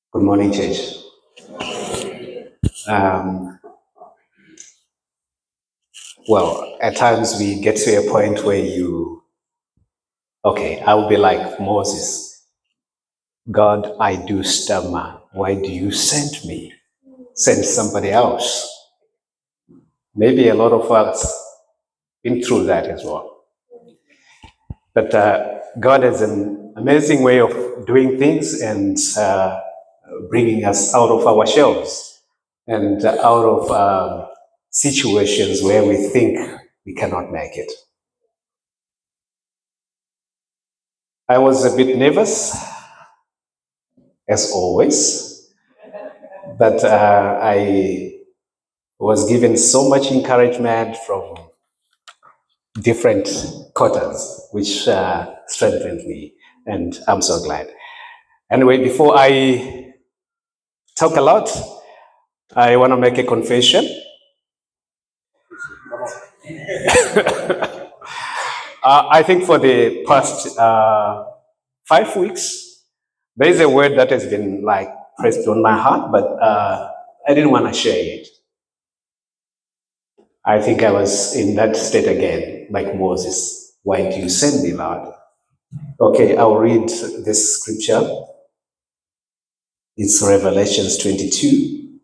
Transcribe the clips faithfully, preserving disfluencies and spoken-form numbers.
Good morning, church. Um, well, at times we get to a point where you, okay, I will be like Moses. God, I do stammer. Why do you send me? Send somebody else. Maybe a lot of us been through that as well. But uh, God has an amazing way of doing things and uh, bringing us out of our shells and uh, out of uh, situations where we think we cannot make it. I was a bit nervous, as always, but uh, I was given so much encouragement from different quarters, which uh, strengthened me, and I'm so glad. Anyway, before I talk a lot, I want to make a confession. uh, I think for the past uh, five weeks, there is a word that has been like pressed on my heart, but uh, I didn't want to share it. I think I was in that state again, like Moses. Why do you send me, Lord? Okay, I'll read this scripture. It's Revelations twenty-two.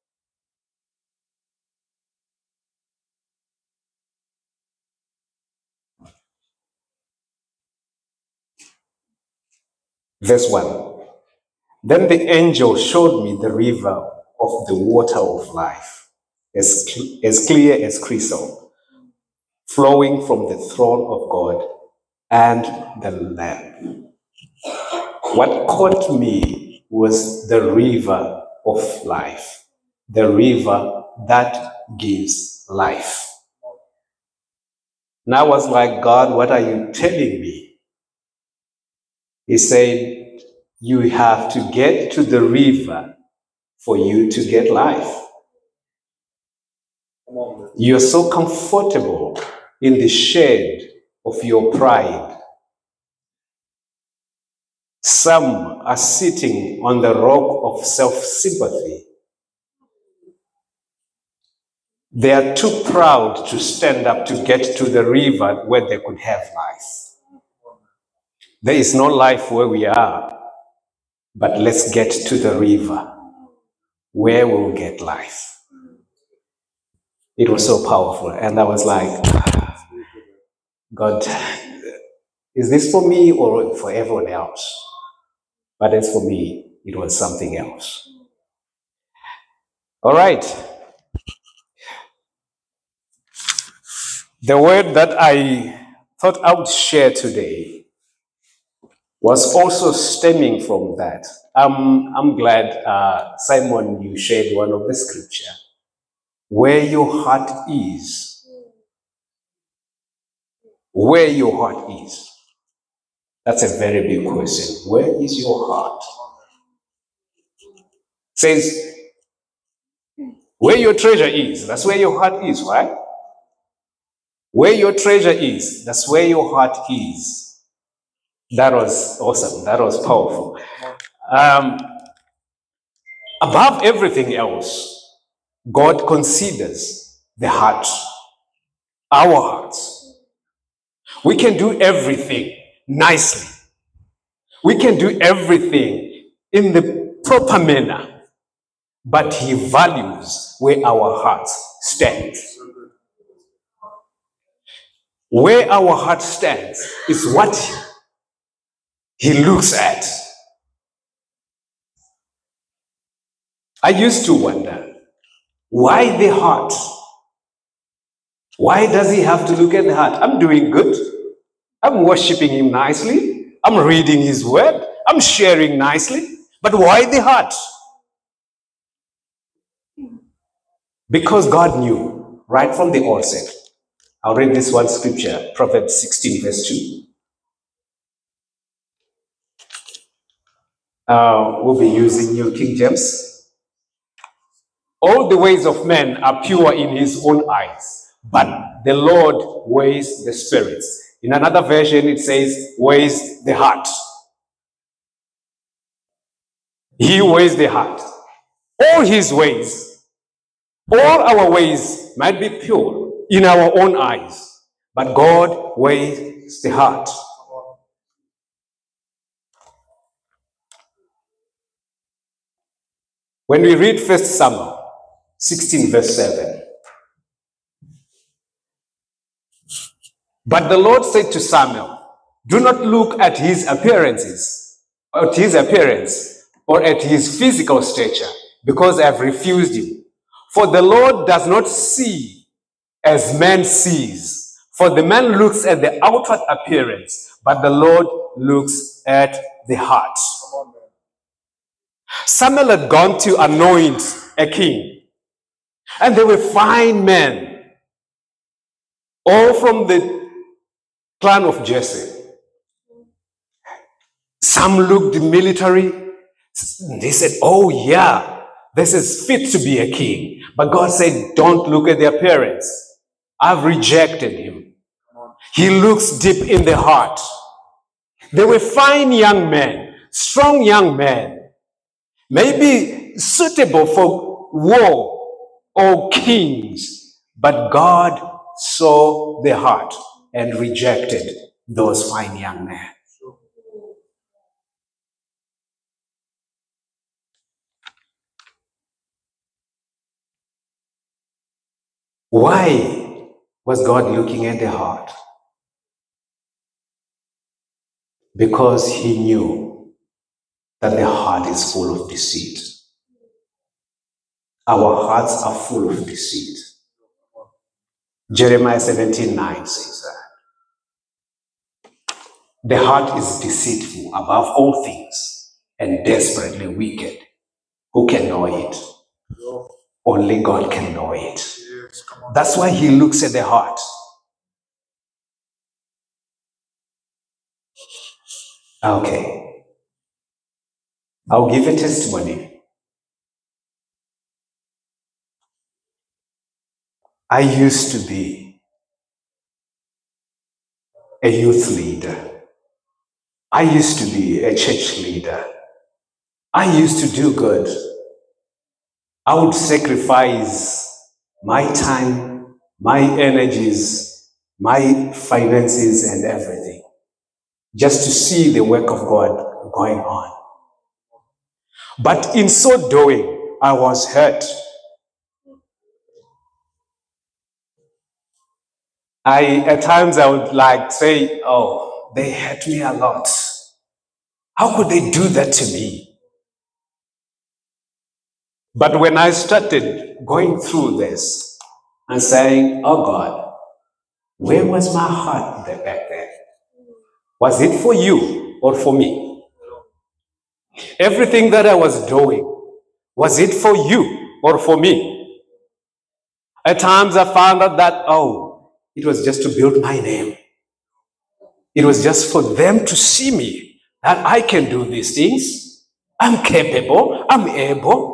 Verse one. Then the angel showed me the river of the water of life, as, cl- as clear as crystal, flowing from the throne of God and the Lamb. What caught me was the river of life, the river that gives life. And I was like, God, what are you telling me? He said, you have to get to the river for you to get life. You're so comfortable in the shade of your pride. Some are sitting on the rock of self-sympathy. They are too proud to stand up to get to the river where they could have life. There is no life where we are, but let's get to the river where we'll get life. It was so powerful. And I was like, God, is this for me or for everyone else? But as for me, it was something else. All right. The word that I thought I would share today was also stemming from that. Um, I'm glad, uh, Simon, you shared one of the scripture. Where your heart is, where your heart is. That's a very big question. Where is your heart? Says, where your treasure is, that's where your heart is, right? Where your treasure is, that's where your heart is. That was awesome. That was powerful. Um, above everything else, God considers the heart, our hearts. We can do everything nicely. We can do everything in the proper manner, but He values where our hearts stand. Where our heart stands is what He looks at. I used to wonder, why the heart? Why does He have to look at the heart? I'm doing good. I'm worshiping Him nicely. I'm reading His word. I'm sharing nicely. But why the heart? Because God knew right from the onset. I'll read this one scripture, Proverbs sixteen, verse two. Uh, we'll be using New King James. All the ways of men are pure in His own eyes, but the Lord weighs the spirits. In another version, it says, weighs the heart. He weighs the heart. All his ways, all our ways might be pure in our own eyes, but God weighs the heart. When we read First Samuel sixteen, verse seven, but the Lord said to Samuel, do not look at his appearances, at his appearance, or at his physical stature, because I have refused him. For the Lord does not see as man sees. For the man looks at the outward appearance, but the Lord looks at the heart. Samuel had gone to anoint a king, and they were fine men, all from the clan of Jesse. Some looked military. They said, oh yeah, this is fit to be a king. But God said, don't look at the appearance. I've rejected him. He looks deep in the heart. They were fine young men, strong young men, maybe suitable for war or kings. But God saw the heart and rejected those fine young men. Why was God looking at the heart? Because he knew that the heart is full of deceit. Our hearts are full of deceit. Jeremiah seventeen nine says that. The heart is deceitful above all things and desperately wicked. Who can know it? Only God can know it. That's why he looks at the heart. Okay. I'll give a testimony. I used to be a youth leader. I used to be a church leader. I used to do good. I would sacrifice my time, my energies, my finances, and everything just to see the work of God going on. But in so doing, I was hurt. I, at times I would like say, oh, they hurt me a lot. How could they do that to me? But when I started going through this and saying, oh God, where was my heart back then? Was it for you or for me? Everything that I was doing, was it for you or for me? At times I found out that, oh, it was just to build my name. It was just for them to see me, that I can do these things. I'm capable, I'm able.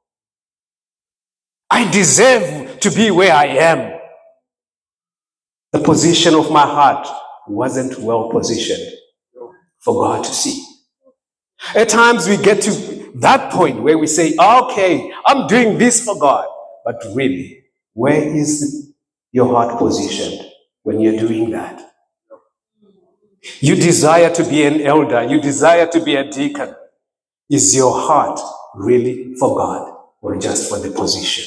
I deserve to be where I am. The position of my heart wasn't well positioned for God to see. At times we get to that point where we say, okay, I'm doing this for God. But really, where is your heart positioned when you're doing that? You desire to be an elder. You desire to be a deacon. Is your heart really for God or just for the position?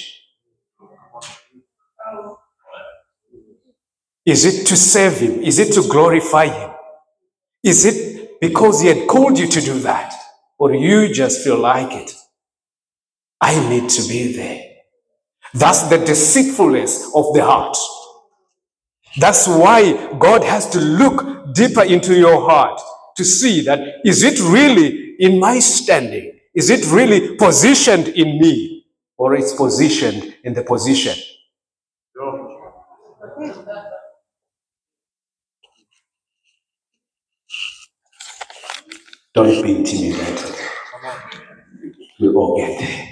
Is it to serve him? Is it to glorify him? Is it because he had called you to do that? Or you just feel like it? I need to be there. That's the deceitfulness of the heart. That's why God has to look deeper into your heart to see that, is it really in my standing? Is it really positioned in me? Or it's positioned in the position? Don't be intimidated. We all get there.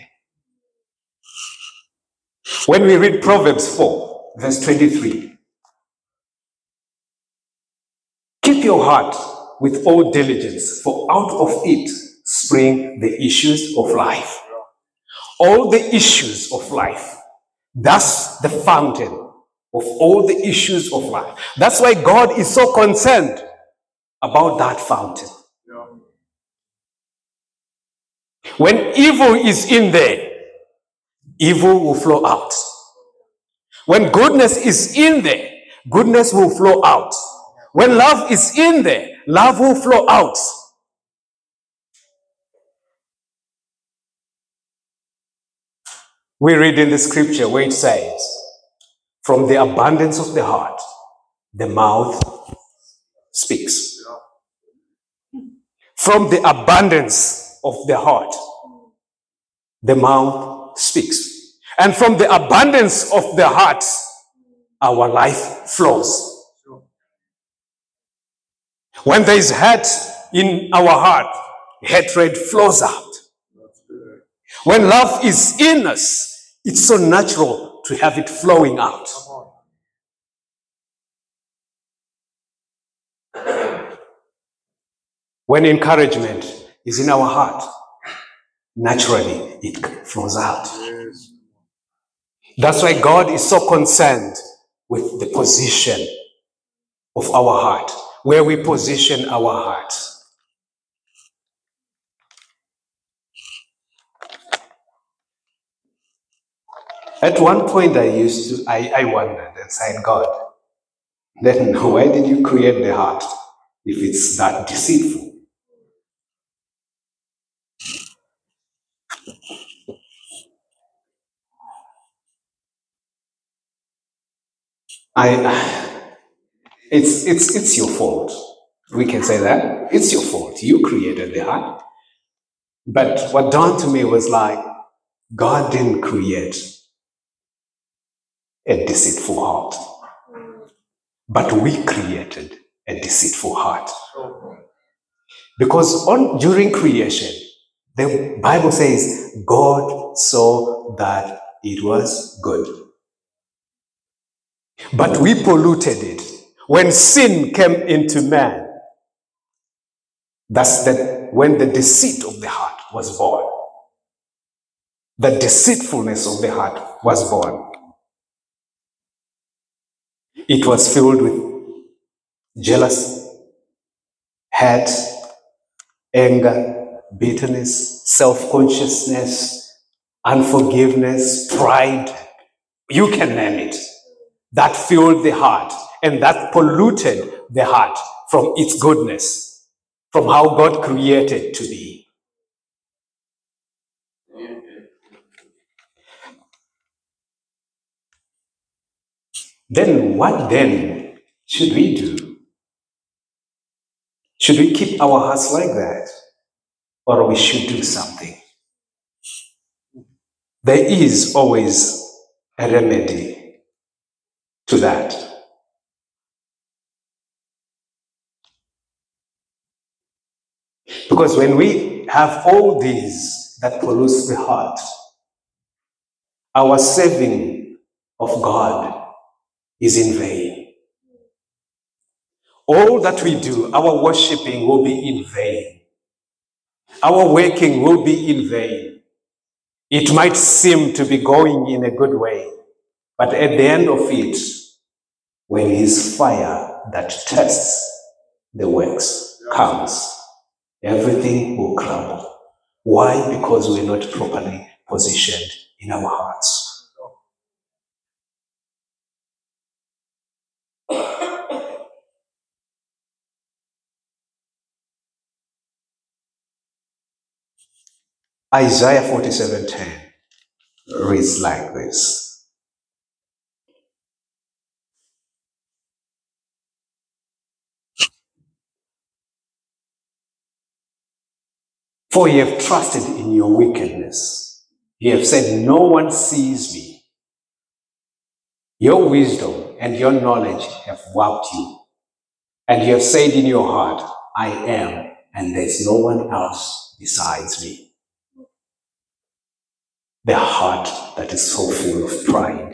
When we read Proverbs four, verse twenty-three, keep your heart with all diligence, for out of it spring the issues of life. All the issues of life. That's the fountain of all the issues of life. That's why God is so concerned about that fountain. When evil is in there, evil will flow out. When goodness is in there, goodness will flow out. When love is in there, love will flow out. We read in the scripture where it says, from the abundance of the heart, the mouth speaks. From the abundance of the heart, the mouth speaks. And from the abundance of the heart, our life flows. When there is hate in our heart, hatred flows out. When love is in us, it's so natural to have it flowing out. When encouragement is in our heart, naturally it flows out. That's why God is so concerned with the position of our heart, where we position our heart. At one point I used to, I, I wondered and said, God, then why did you create the heart if it's that deceitful? I, it's, it's, it's your fault. We can say that. It's your fault. You created the heart. But what dawned to me was like, God didn't create a deceitful heart. But we created a deceitful heart. Because on, during creation, the Bible says, God saw that it was good. But we polluted it. When sin came into man, that's the, when the deceit of the heart was born. The deceitfulness of the heart was born. It was filled with jealousy, hate, anger, bitterness, self-consciousness, unforgiveness, pride. You can name it. That filled the heart and that polluted the heart from its goodness, from how God created it to be. Then what then should we do? Should we keep our hearts like that? Or we should do something? There is always a remedy to that. Because when we have all these that pollute the heart, our saving of God is in vain. All that we do, our worshiping will be in vain. Our working will be in vain. It might seem to be going in a good way, but at the end of it, when his fire that tests the works comes, everything will crumble. Why? Because we're not properly positioned in our hearts. Isaiah forty-seven ten reads like this. For ye have trusted in your wickedness. Ye have said, no one sees me. Your wisdom and your knowledge have warped you. And you have said in your heart, I am, and there's no one else besides me. The heart that is so full of pride.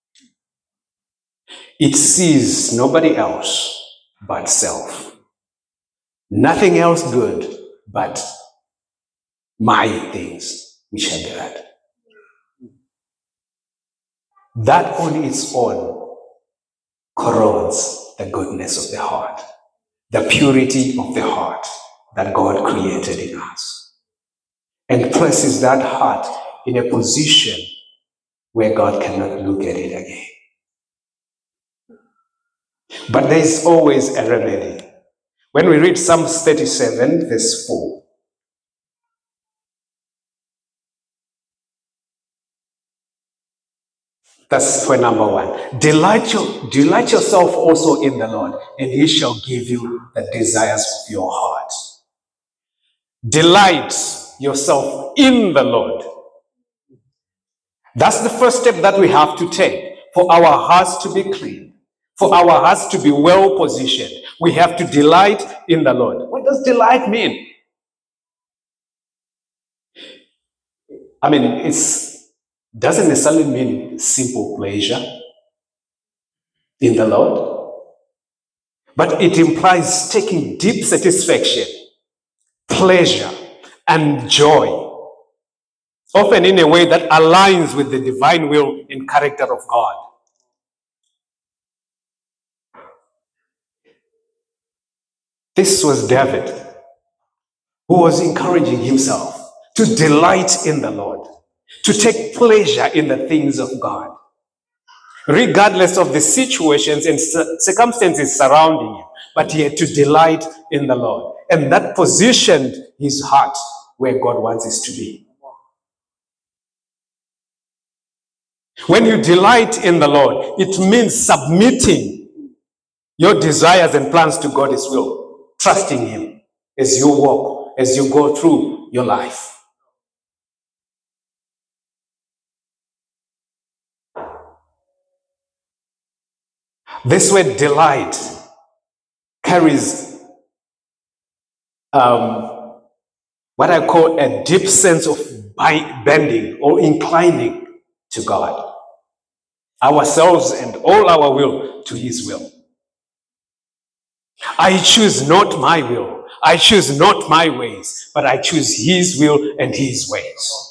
It sees nobody else but self. Nothing else good but my things which are good. That on its own corrodes the goodness of the heart, the purity of the heart that God created in us, and places that heart in a position where God cannot look at it again. But there is always a remedy. When we read Psalms thirty-seven, verse four, that's for number one. Delight, your, delight yourself also in the Lord, and he shall give you the desires of your heart. Delight yourself in the Lord. That's the first step that we have to take for our hearts to be clean, for our hearts to be well positioned. We have to delight in the Lord. What does delight mean? I mean, it's doesn't necessarily mean simple pleasure in the Lord, but it implies taking deep satisfaction, pleasure, and joy, often in a way that aligns with the divine will and character of God. This was David, who was encouraging himself to delight in the Lord, to take pleasure in the things of God, regardless of the situations and circumstances surrounding him, but yet to delight in the Lord. And that positioned his heart where God wants it to be. When you delight in the Lord, it means submitting your desires and plans to God's will, trusting him as you walk, as you go through your life. This word delight carries um, what I call a deep sense of bending or inclining to God, ourselves and all our will to his will. I choose not my will, I choose not my ways, but I choose his will and his ways.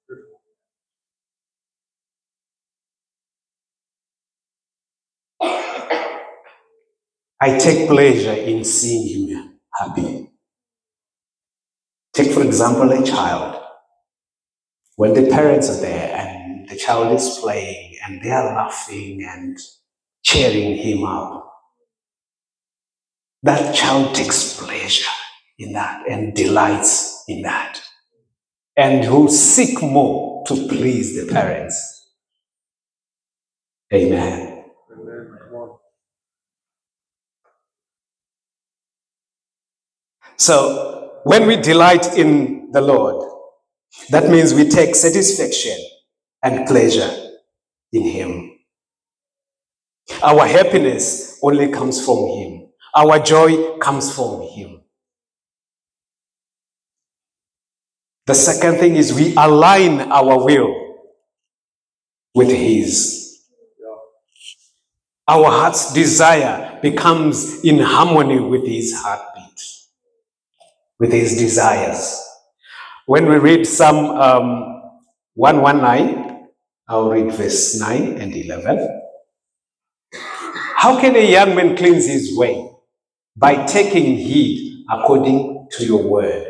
I take pleasure in seeing him happy. Take, for example, a child. When the parents are there and the child is playing and they are laughing and cheering him up, that child takes pleasure in that and delights in that, and will seek more to please the parents. Amen. Amen. So when we delight in the Lord, that means we take satisfaction and pleasure in him. Our happiness only comes from him. Our joy comes from him. The second thing is we align our will with his. Our heart's desire becomes in harmony with his heartbeat, with his desires. When we read Psalm um, one nineteen, I'll read verse nine and eleven. How can a young man cleanse his way? By taking heed according to your word.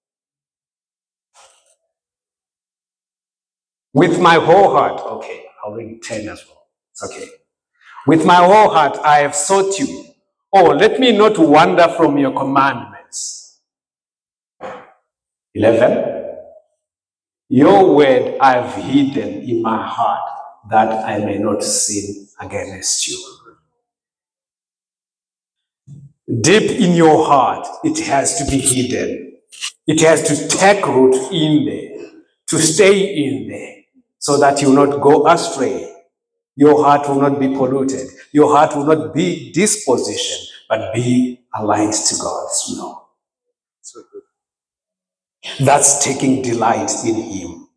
With my whole heart, okay, I'll read ten as well. It's okay. With my whole heart I have sought you. Oh, let me not wander from your commandments. eleven. Your word I've hidden in my heart, that I may not sin against you. Deep in your heart, it has to be hidden. It has to take root in there, to stay in there, so that you will not go astray. Your heart will not be polluted. Your heart will not be dispositioned, but be aligned to God's will. That's taking delight in him.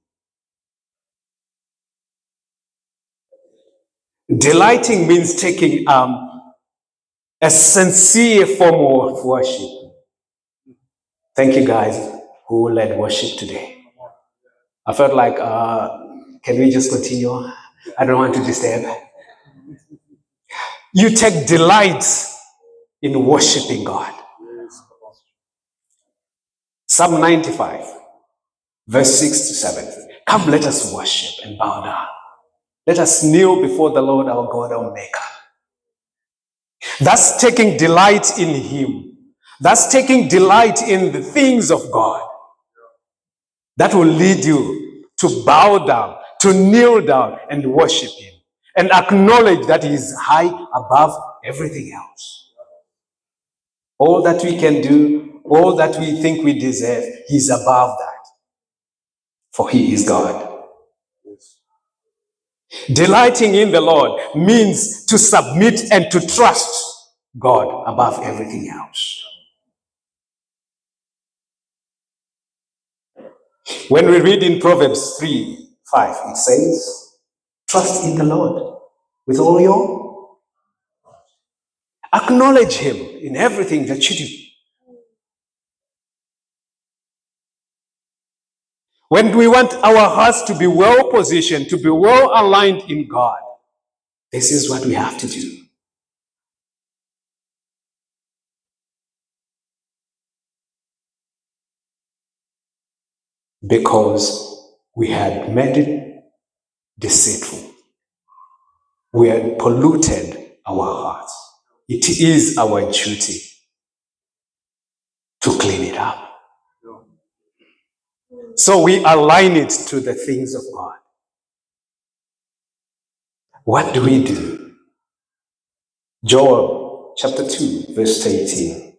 Delighting means taking um, a sincere form of worship. Thank you guys who led worship today. I felt like, uh, can we just continue? I don't want to disturb. You take delight in worshiping God. Psalm ninety-five, verse six to seven. Come, let us worship and bow down. Let us kneel before the Lord our God, our Maker. That's taking delight in Him. That's taking delight in the things of God. That will lead you to bow down, to kneel down and worship Him. And acknowledge that He is high above everything else. All that we can do, all that we think we deserve, He's above that. For He is God. Delighting in the Lord means to submit and to trust God above everything else. When we read in Proverbs three, five, it says, trust in the Lord with all your, acknowledge Him in everything that you do. When we want our hearts to be well positioned, to be well aligned in God, this is what we have to do. Because we had made it deceitful. We had polluted our hearts. It is our duty to clean it up. So we align it to the things of God. What do we do? Joel chapter two, verse eighteen.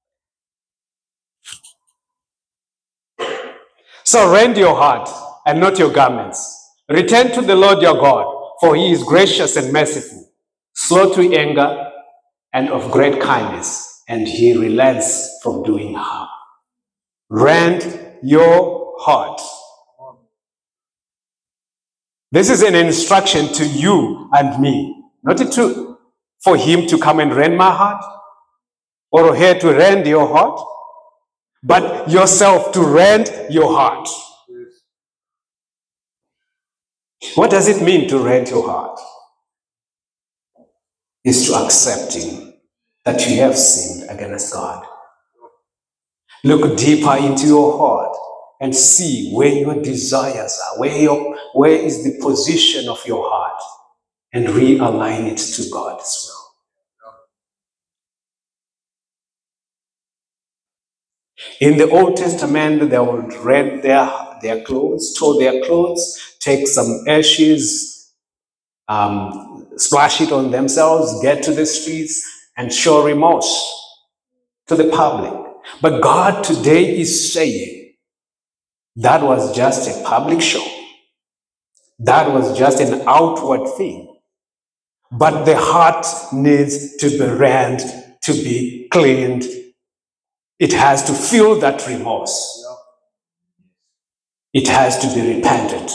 So rend your heart and not your garments. Return to the Lord your God, for He is gracious and merciful, slow to anger and of great kindness, and He relents from doing harm. Rend your heart. This is an instruction to you and me, not to, for Him to come and rend my heart, or here to rend your heart, but yourself to rend your heart. What does it mean to rend your heart? Is to accepting that you have sinned against God. Look deeper into your heart and see where your desires are, where, your, where is the position of your heart, and realign it to God as well. In the Old Testament, they would rend their, their clothes, tore their clothes, take some ashes, um, splash it on themselves, get to the streets, and show remorse to the public. But God today is saying that was just a public show. That was just an outward thing. But the heart needs to be rent, to be cleaned. It has to feel that remorse. It has to be repentant.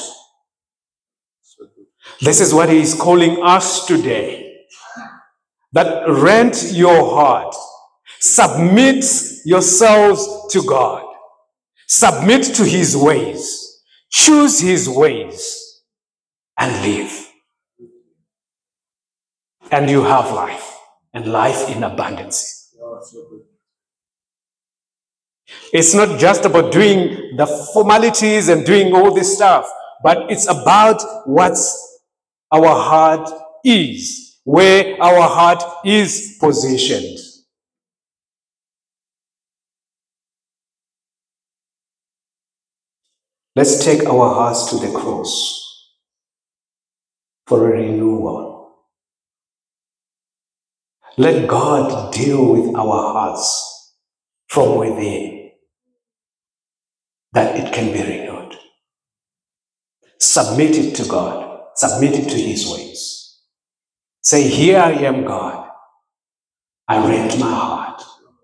This is what He is calling us today. That rent your heart. Submit yourselves to God. Submit to His ways. Choose His ways and live. And you have life, and life in abundance. It's not just about doing the formalities and doing all this stuff, but it's about what our heart is, where our heart is positioned. Let's take our hearts to the cross for a renewal. Let God deal with our hearts from within, that it can be renewed. Submit it to God. Submit it to His ways. Say, here I am, God. I rent my heart.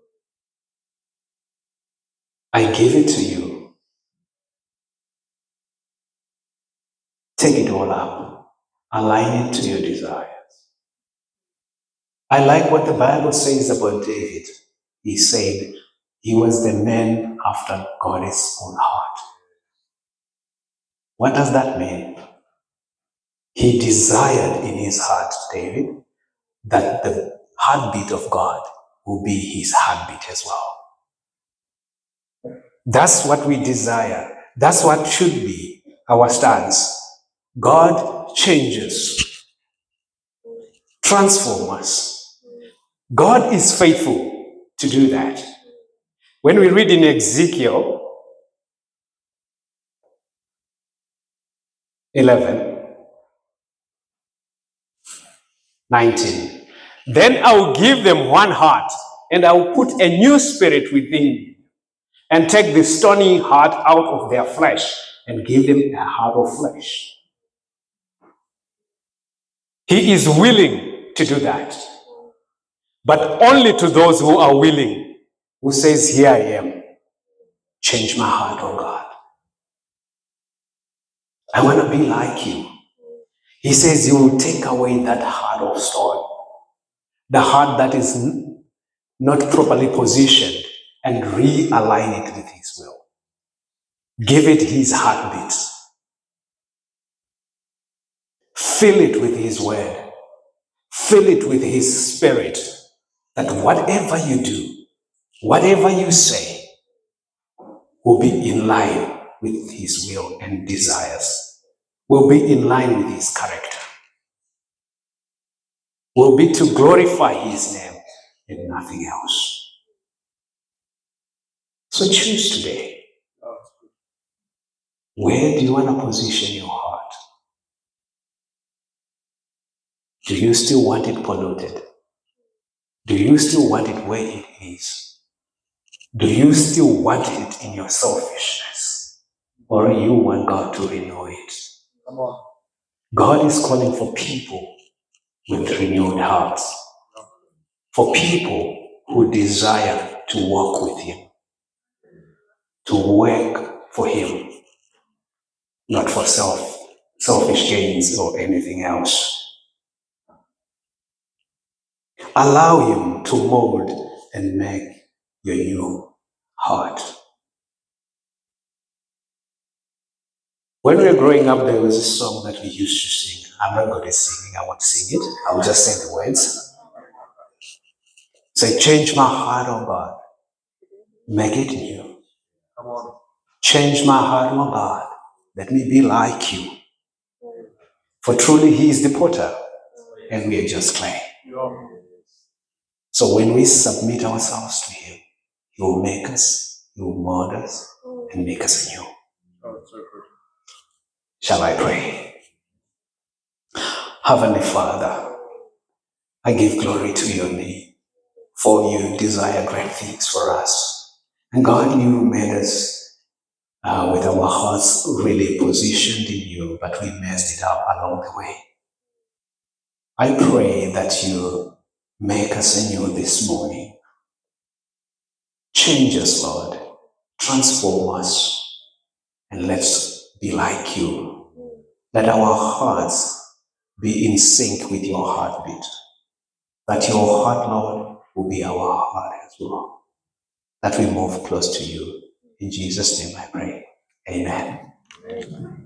I give it to you. Take it all up. Align it to your desires. I like what the Bible says about David. He said he was the man after God's own heart. What does that mean? He desired in his heart, David, that the heartbeat of God will be his heartbeat as well. That's what we desire. That's what should be our stance. God changes, transforms us. God is faithful to do that. When we read in Ezekiel eleven, nineteen, then I will give them one heart, and I will put a new spirit within you, and take the stony heart out of their flesh, and give them a heart of flesh. He is willing to do that, but only to those who are willing, who says, here I am, change my heart, oh God. I want to be like you. He says you will take away that heart of stone, the heart that is not properly positioned, and realign it with his will. Give it his heartbeat. Fill it with his word. Fill it with his spirit, that whatever you do, whatever you say, will be in line with his will and desires, will be in line with his character, will be to glorify his name and nothing else. So choose today. Where do you want to position your heart? Do you still want it polluted? Do you still want it where it is? Do you still want it in your selfishness? Or you want God to renew it? Come on. God is calling for people with renewed hearts. For people who desire to walk with him. To work for him. Not for self, selfish gains or anything else. Allow him to mold and make your new heart. When we were growing up, there was a song that we used to sing. I'm not good at singing, I won't sing it. I'll just say the words. Say, change my heart, oh God. Make it new. Come on. Change my heart, oh God. Let me be like you. For truly he is the potter, and we are just clay. So when we submit ourselves to him, he will make us, he will mold us, and make us anew. Shall I pray? Heavenly Father, I give glory to your name, for you desire great things for us. And God, you made us uh, with our hearts really positioned in you, but we messed it up along the way. I pray that you make us anew this morning. Change us, Lord. Transform us. And let's be like you. Let our hearts be in sync with your heartbeat. That your heart, Lord, will be our heart as well. That we move close to you. In Jesus' name I pray. Amen. Amen.